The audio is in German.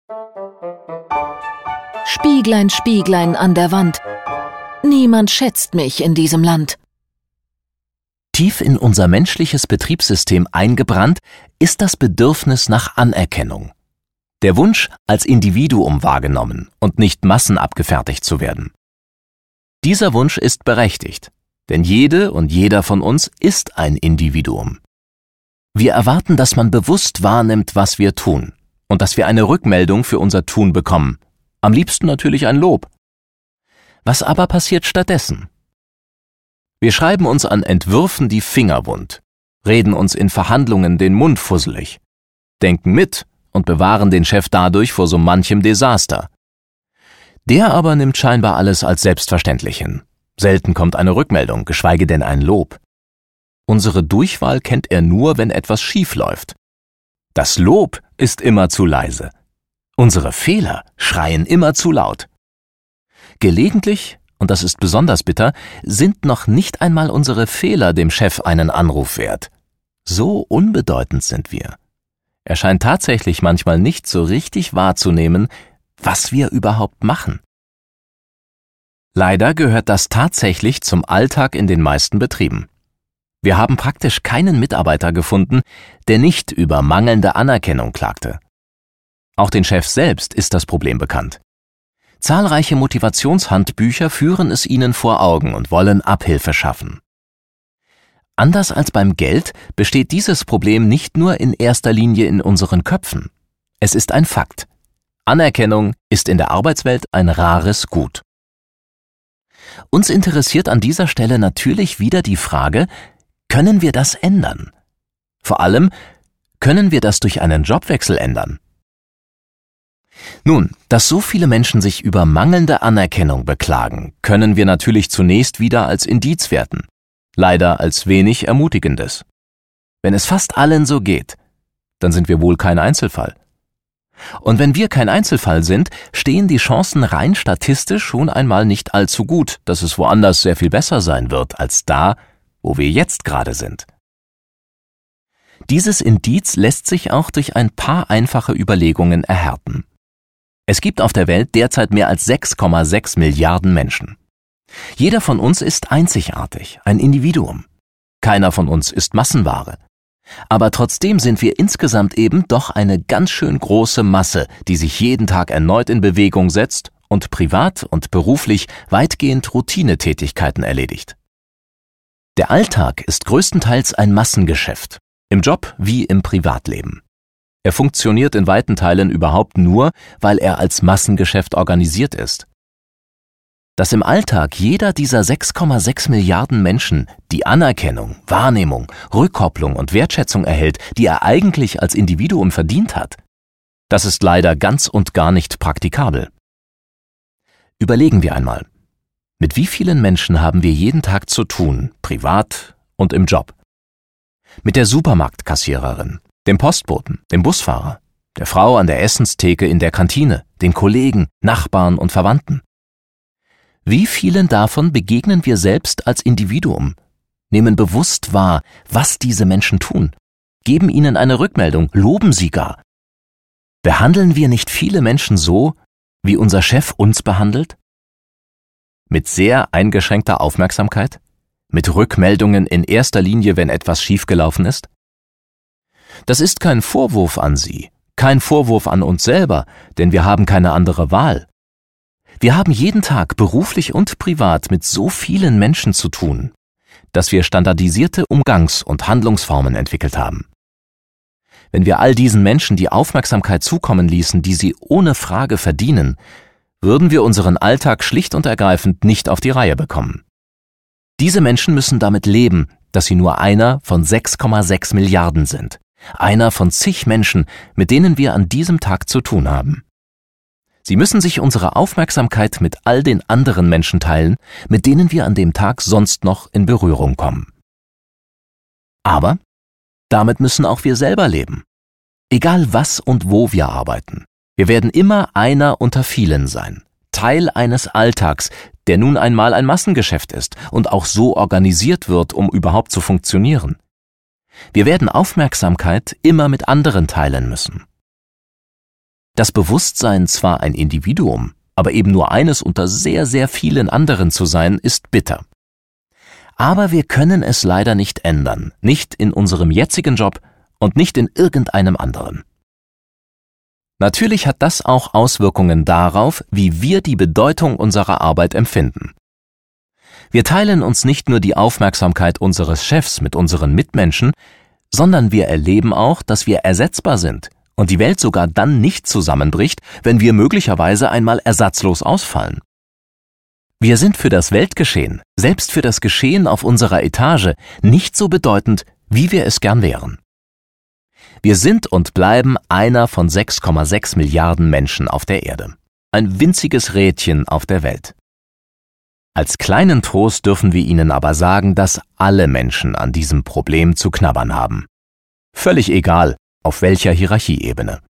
Spieglein, Spieglein an der Wand. Niemand schätzt mich in diesem Land. Tief in unser menschliches Betriebssystem eingebrannt ist das Bedürfnis nach Anerkennung. Der Wunsch, als Individuum wahrgenommen und nicht massenabgefertigt zu werden. Dieser Wunsch ist berechtigt, denn jede und jeder von uns ist ein Individuum. Wir erwarten, dass man bewusst wahrnimmt, was wir tun und dass wir eine Rückmeldung für unser Tun bekommen. Am liebsten natürlich ein Lob. Was aber passiert stattdessen? Wir schreiben uns an Entwürfen die Finger wund, reden uns in Verhandlungen den Mund fusselig, denken mit und bewahren den Chef dadurch vor so manchem Desaster. Der aber nimmt scheinbar alles als selbstverständlich hin. Selten kommt eine Rückmeldung, geschweige denn ein Lob. Unsere Durchwahl kennt er nur, wenn etwas schief läuft. Das Lob ist immer zu leise. Unsere Fehler schreien immer zu laut. Gelegentlich, und das ist besonders bitter, sind noch nicht einmal unsere Fehler dem Chef einen Anruf wert. So unbedeutend sind wir. Er scheint tatsächlich manchmal nicht so richtig wahrzunehmen, was wir überhaupt machen. Leider gehört das tatsächlich zum Alltag in den meisten Betrieben. Wir haben praktisch keinen Mitarbeiter gefunden, der nicht über mangelnde Anerkennung klagte. Auch den Chefs selbst ist das Problem bekannt. Zahlreiche Motivationshandbücher führen es ihnen vor Augen und wollen Abhilfe schaffen. Anders als beim Geld besteht dieses Problem nicht nur in erster Linie in unseren Köpfen. Es ist ein Fakt. Anerkennung ist in der Arbeitswelt ein rares Gut. Uns interessiert an dieser Stelle natürlich wieder die Frage, können wir das ändern? Vor allem, können wir das durch einen Jobwechsel ändern? Nun, dass so viele Menschen sich über mangelnde Anerkennung beklagen, können wir natürlich zunächst wieder als Indiz werten, leider als wenig Ermutigendes. Wenn es fast allen so geht, dann sind wir wohl kein Einzelfall. Und wenn wir kein Einzelfall sind, stehen die Chancen rein statistisch schon einmal nicht allzu gut, dass es woanders sehr viel besser sein wird als da, wo wir jetzt gerade sind. Dieses Indiz lässt sich auch durch ein paar einfache Überlegungen erhärten. Es gibt auf der Welt derzeit mehr als 6,6 Milliarden Menschen. Jeder von uns ist einzigartig, ein Individuum. Keiner von uns ist Massenware. Aber trotzdem sind wir insgesamt eben doch eine ganz schön große Masse, die sich jeden Tag erneut in Bewegung setzt und privat und beruflich weitgehend Routinetätigkeiten erledigt. Der Alltag ist größtenteils ein Massengeschäft, im Job wie im Privatleben. Er funktioniert in weiten Teilen überhaupt nur, weil er als Massengeschäft organisiert ist. Dass im Alltag jeder dieser 6,6 Milliarden Menschen die Anerkennung, Wahrnehmung, Rückkopplung und Wertschätzung erhält, die er eigentlich als Individuum verdient hat, das ist leider ganz und gar nicht praktikabel. Überlegen wir einmal, mit wie vielen Menschen haben wir jeden Tag zu tun, privat und im Job? Mit der Supermarktkassiererin, dem Postboten, dem Busfahrer, der Frau an der Essenstheke in der Kantine, den Kollegen, Nachbarn und Verwandten. Wie vielen davon begegnen wir selbst als Individuum, nehmen bewusst wahr, was diese Menschen tun, geben ihnen eine Rückmeldung, loben sie gar? Behandeln wir nicht viele Menschen so, wie unser Chef uns behandelt? Mit sehr eingeschränkter Aufmerksamkeit? Mit Rückmeldungen in erster Linie, wenn etwas schiefgelaufen ist? Das ist kein Vorwurf an Sie, kein Vorwurf an uns selber, denn wir haben keine andere Wahl. Wir haben jeden Tag beruflich und privat mit so vielen Menschen zu tun, dass wir standardisierte Umgangs- und Handlungsformen entwickelt haben. Wenn wir all diesen Menschen die Aufmerksamkeit zukommen ließen, die sie ohne Frage verdienen, würden wir unseren Alltag schlicht und ergreifend nicht auf die Reihe bekommen. Diese Menschen müssen damit leben, dass sie nur einer von 6,6 Milliarden sind. Einer von zig Menschen, mit denen wir an diesem Tag zu tun haben. Sie müssen sich unsere Aufmerksamkeit mit all den anderen Menschen teilen, mit denen wir an dem Tag sonst noch in Berührung kommen. Aber damit müssen auch wir selber leben. Egal was und wo wir arbeiten. Wir werden immer einer unter vielen sein. Teil eines Alltags, der nun einmal ein Massengeschäft ist und auch so organisiert wird, um überhaupt zu funktionieren. Wir werden Aufmerksamkeit immer mit anderen teilen müssen. Das Bewusstsein, zwar ein Individuum, aber eben nur eines unter sehr, sehr vielen anderen zu sein, ist bitter. Aber wir können es leider nicht ändern, nicht in unserem jetzigen Job und nicht in irgendeinem anderen. Natürlich hat das auch Auswirkungen darauf, wie wir die Bedeutung unserer Arbeit empfinden. Wir teilen uns nicht nur die Aufmerksamkeit unseres Chefs mit unseren Mitmenschen, sondern wir erleben auch, dass wir ersetzbar sind und die Welt sogar dann nicht zusammenbricht, wenn wir möglicherweise einmal ersatzlos ausfallen. Wir sind für das Weltgeschehen, selbst für das Geschehen auf unserer Etage, nicht so bedeutend, wie wir es gern wären. Wir sind und bleiben einer von 6,6 Milliarden Menschen auf der Erde. Ein winziges Rädchen auf der Welt. Als kleinen Trost dürfen wir Ihnen aber sagen, dass alle Menschen an diesem Problem zu knabbern haben. Völlig egal, auf welcher Hierarchieebene.